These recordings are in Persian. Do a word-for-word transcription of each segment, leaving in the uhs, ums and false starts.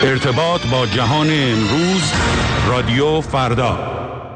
ارتباط با جهان امروز، رادیو فردا.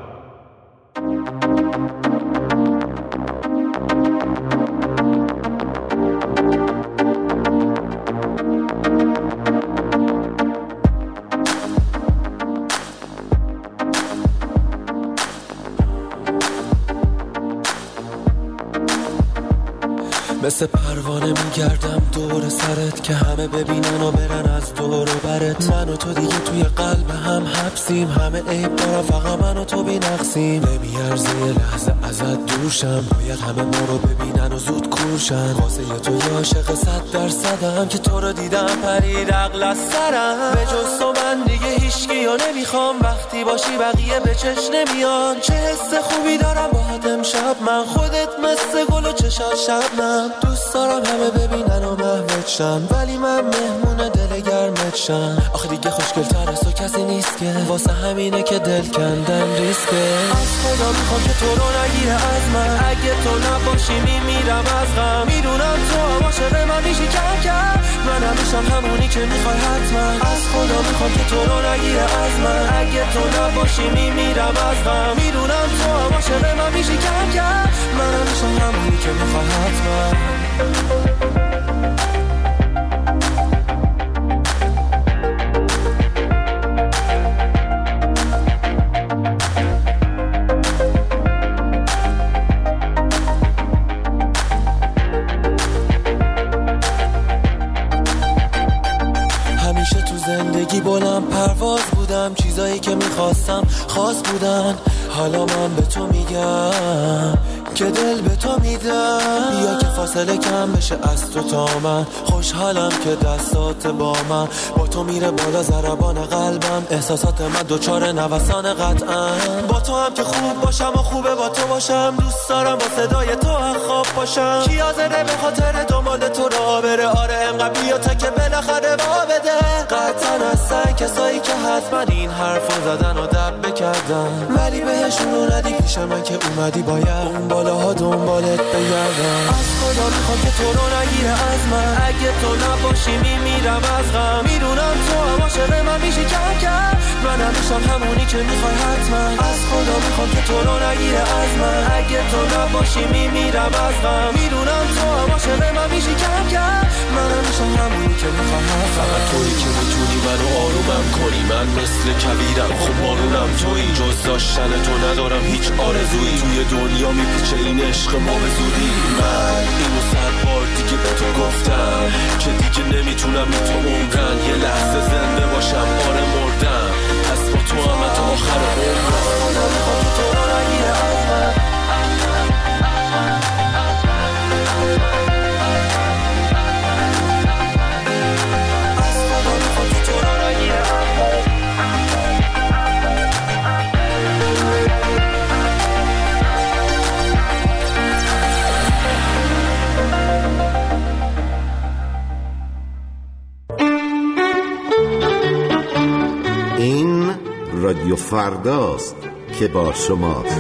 مثل پروانه میگردم دور سرت که همه ببینن و برن از دور و برت. من و تو دیگه توی قلب هم حبسیم، همه عیب دارم فقط من و تو بی نقصیم. نمیارزه یه لحظه ازت دوشم، باید همه ما رو ببینن و زود کورشن. واسه یه تو یه عاشق صد درصدم که تو رو دیدم پرید عقل از سرم. به جز تو من دیگه هیچکی رو نمیخوام، وقتی باشی بقیه به چش نمیان. چه حس خوبی دارم باهات امشب من، خودت مثل گل و چشات شبنم. دوست دارم همه ببینن و محوت شن، ولی من مهمون دل گرمت شم. آخه دیگه خوشگل تر از تو کسی نیست که، واسه همینه که دل کندن ریسکه. از خدا میخوام که تو رو نگیره از من، اگه تو نباشی میمیرم از غم. میدونم تو عاشق من میشی کم کم، من همیشم همونی که میخوای حتما. از خدا میخوام که تو رو نگیره از من، اگه تو نباشی میمیرم از غم. میدونم تو عاشق من میشی کم کم، من همیشم همونی که میخوای حتما. همیشه تو زندگی بلند پرواز بودم، چیزایی که میخواستم خاص بودن. حالا من به تو میگم که دل به تو میدم، بیا که فاصله کم بشه از تو تا من. خوشحالم که دستات با من، با تو میره بالا ضربان قلبم. احساسات من دوچار نوسان قطعا، با تو هم که خوب باشم و خوبه با تو باشم. دوست دارم با صدای تو هم خواب باشم. کی حاضره به خاطر دنبال تو را بره؟ آره انقدر بیا تا که بالاخره با بده. قطعا هستن کسایی که حتما این حرفو زدن و دب بکردن، ولی بهشون رو ندی پیش من که اومدی باید اون بالاها دنبالت بگردم. از خدا میخوام که تو رو نگیره از من، اگه تو نباشی میمیرم از غم. میدونم تو هم عاشق من میشی کم کم، من همیشم همونی که میخوای حتما. از خدا میخوام که تو رو نگیره از من، اگه تو نباشی میمیرم از غم. میدونم تو هم عاشق من میشی کم کم، من همیشم همونی که میخوای حتما. فقط تویی که میتونی منو آرومم کنی، من مثل کبیرم خب بارونم تویی. جز داشتن تو ندارم هیچ آرزویی، توی دنیا میپیچه این عشق ما به زودی. من اینو صد بار دیگه به تو گفتم که دیگه نمیتونم به تو عمرن. یه لحظه زنده باشم آره مردم، پس با تو هم تا آخر عمرم. خدا میخوام که تو رو نگیره از من. این رادیو فرداست که با شماست.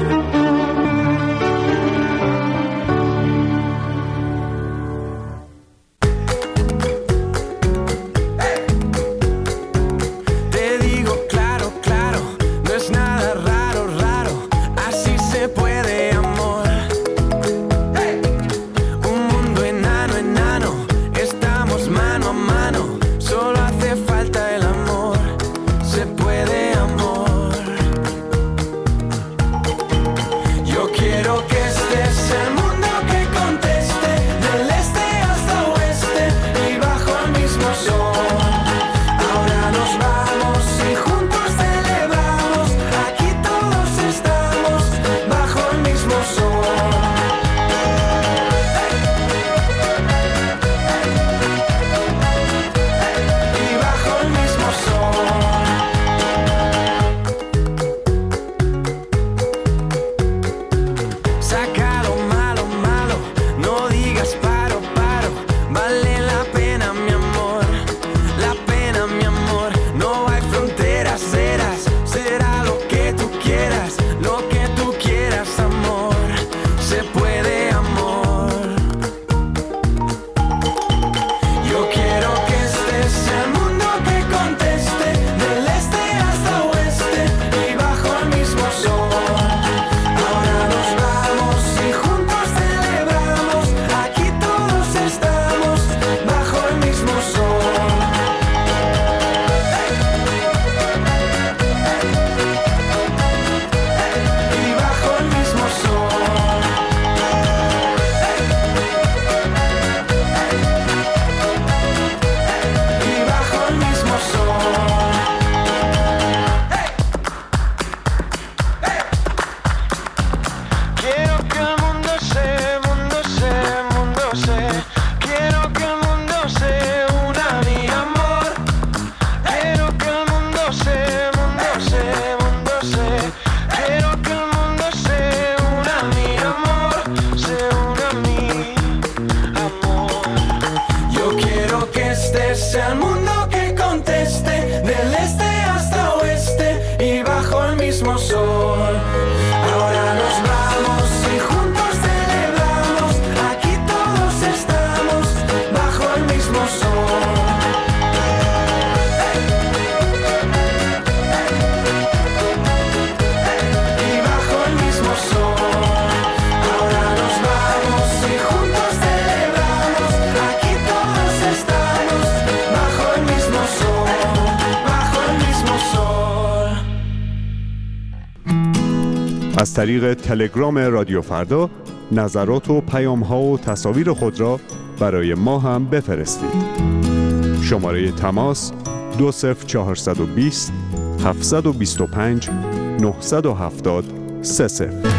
از طریق تلگرام رادیو فردا نظرات و پیام‌ها و تصاویر خود را برای ما هم بفرستید. شماره تماس دو صفر چهارصد و بیست هفتصد و بیست و پنج نهصد و هفتاد سه صفر.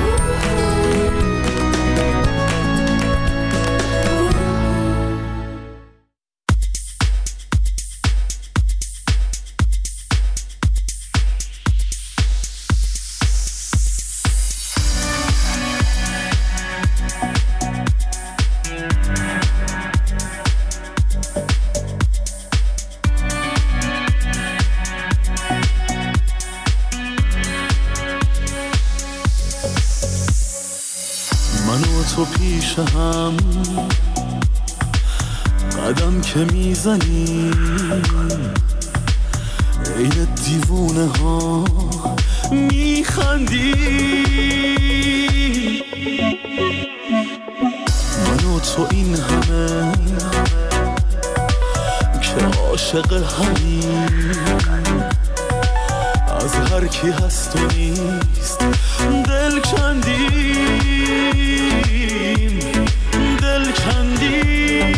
تو پیش هم قدم که میزنی عین دیوونه ها میخندی، من و تو این همه که عاشق همین، از هر کی هست و نیست دل کندیم دل کندیم.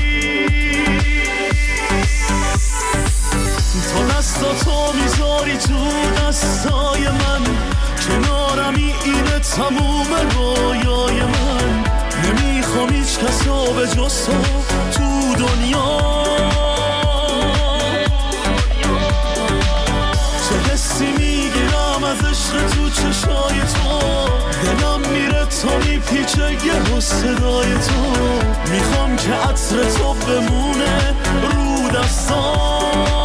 تا دستا تو میذاری تو دستای من، کنارمی اینه تموم رویای من. نمیخوام هیچ کسا به جز تو تو دنیا. چه حسی میگیرم از عشق تو چشای تو، دلم میره تا میپیچه یه صدای تو. میخوام که عطر تو بمونه رو دستام.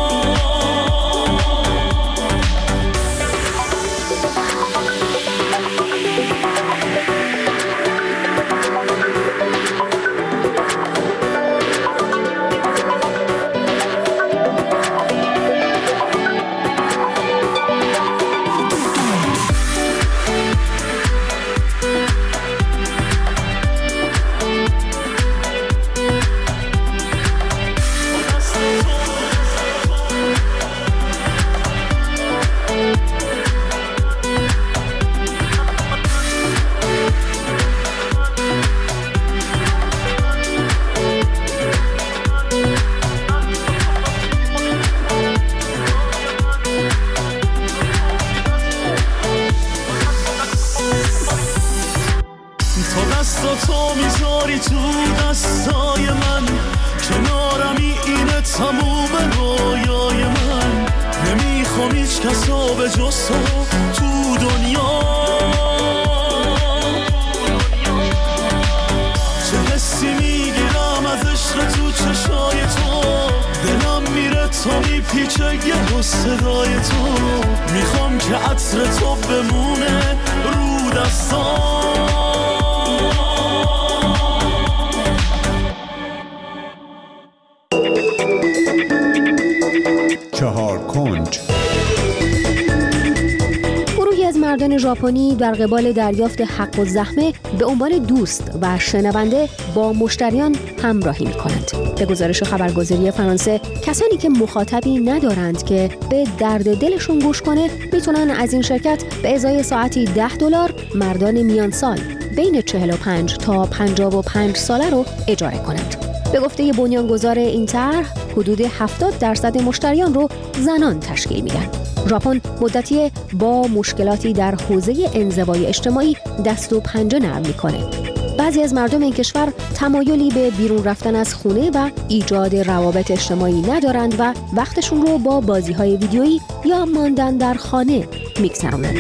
ژاپنی در قبال دریافت حق و زحمه به عنوان دوست و شنونده با مشتریان همراهی می‌کنند. به گزارش خبرگزاری فرانسه، کسانی که مخاطبی ندارند که به درد دلشون گوش کنه میتونن از این شرکت به ازای ساعتی ده دلار مردان میان سال بین چهل و پنج تا پنجاه و پنج ساله رو اجاره کنند. به گفته بنیانگذار این طرح، حدود هفتاد درصد مشتریان رو زنان تشکیل میدن. ژاپن مدتی با مشکلاتی در حوزه انزوای اجتماعی دست و پنجه نرم میکنه. بعضی از مردم این کشور تمایلی به بیرون رفتن از خونه و ایجاد روابط اجتماعی ندارند و وقتشون رو با بازی‌های ویدیویی یا ماندن در خانه میگذرونند.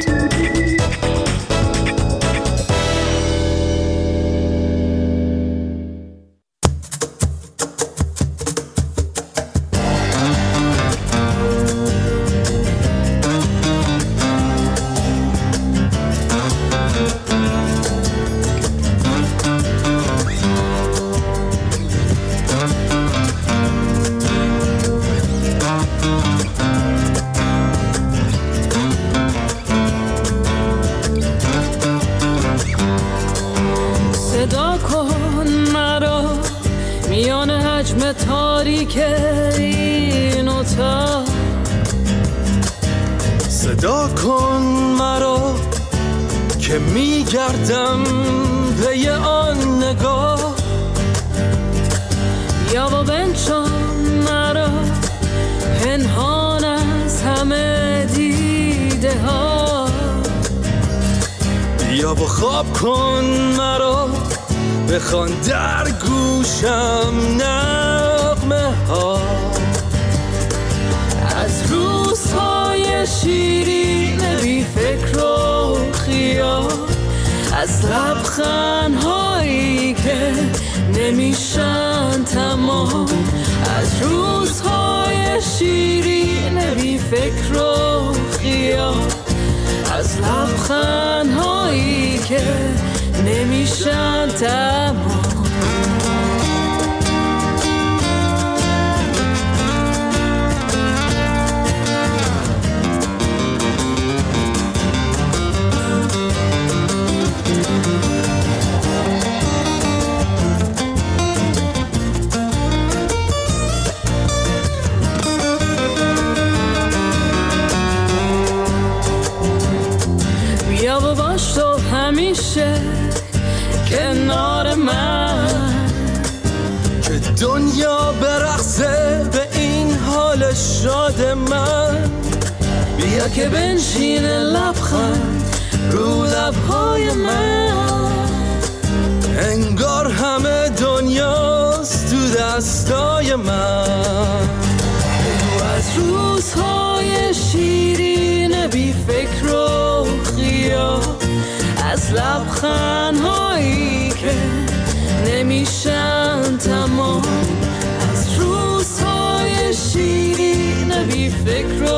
صدا کن مرا که میگردم پی آن نگاه. بیا و بنشان مرا پنهان از همه دیده ها. بیا و خواب کن مرا بخوان در گوشم نغمه ها. از روزهای شیرین بی فکر و خیال، از لبخندهایی که نمیشن تمام، از روزهای شیرین بی فکر و خیال، از لبخندهایی که نمیشن تمام. بیا و باش تو همیشه کنار من، که دنیا برقصه به این حال شاد من. بیا که بنشینه لبخند رو لبهای من، انگار همه دنیاست تو دستای من. بگو از روزهای شیرین بی فکر و خیال، از لبخندهایی که نمیشن تمام، از روزهای شیرین بی فکر و